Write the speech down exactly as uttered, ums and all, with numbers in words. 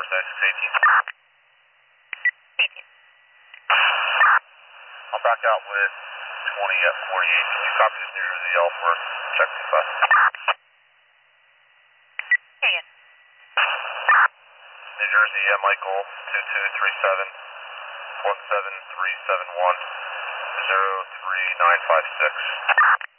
four seven six eighteen. eighteen. I'll back out with twenty at forty-eight. Can you copy this New Jersey L for check two five? Ian. New Jersey, uh, Michael, two two three seven one seven three seven one zero three nine five six.